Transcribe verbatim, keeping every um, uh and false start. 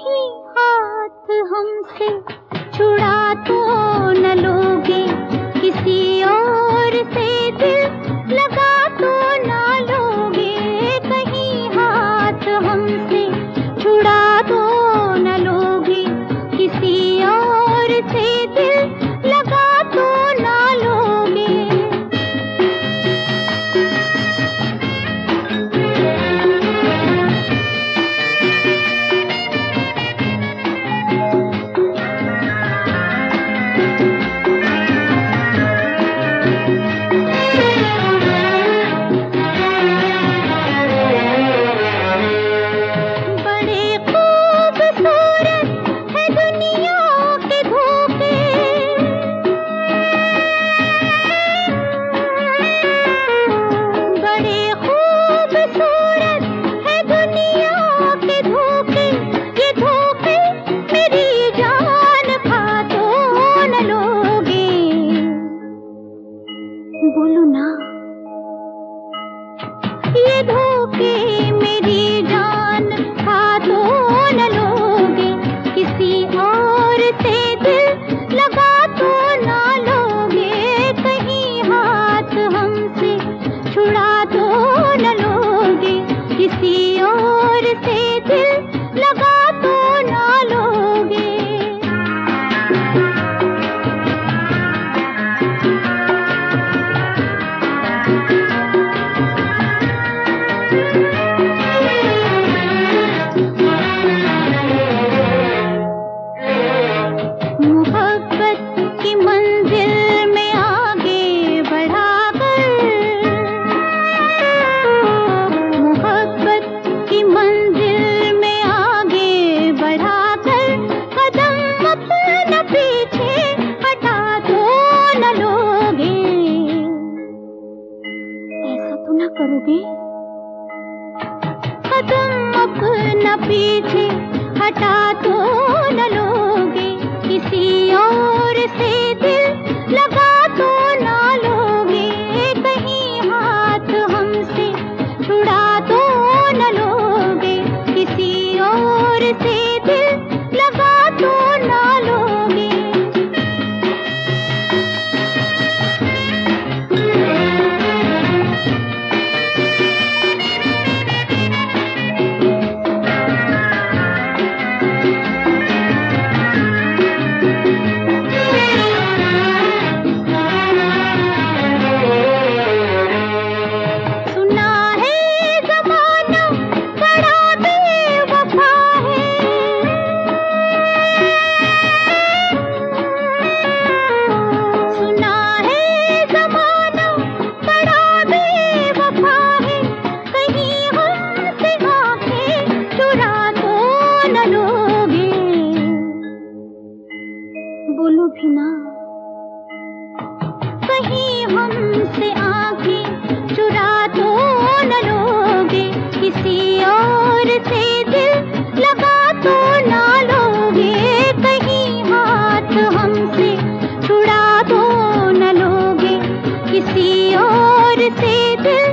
कहीं हाथ हमसे छुड़ा तो न लोगे, किसी और से दिल लगा तो न लोगे। कहीं हाथ हमसे छुड़ा तो न लोगे, किसी और से दिल लगा तो न लोगे। बोलो ना, ये धोखे मेरी जान खा तो न लोगे, किसी और से दिल लगा तो न लोगे। कहीं हाथ हमसे छुड़ा तो न लोगे, किसी और से दिल लगा तो न लोगे। ना करोगे, कदम अपना पीछे हटा तो न लोगे, किसी और से दिल लगा तो न लोगे। कहीं हाथ हमसे छुड़ा तो न लोगे, किसी और से दिल लगा तो न लोगे। बोलो भी ना, कहीं हमसे आंखें चुरा तो न लोगे, किसी और से दिल लगा तो न लोगे। कहीं हाथ हमसे छुड़ा तो न लोगे, किसी और से दिल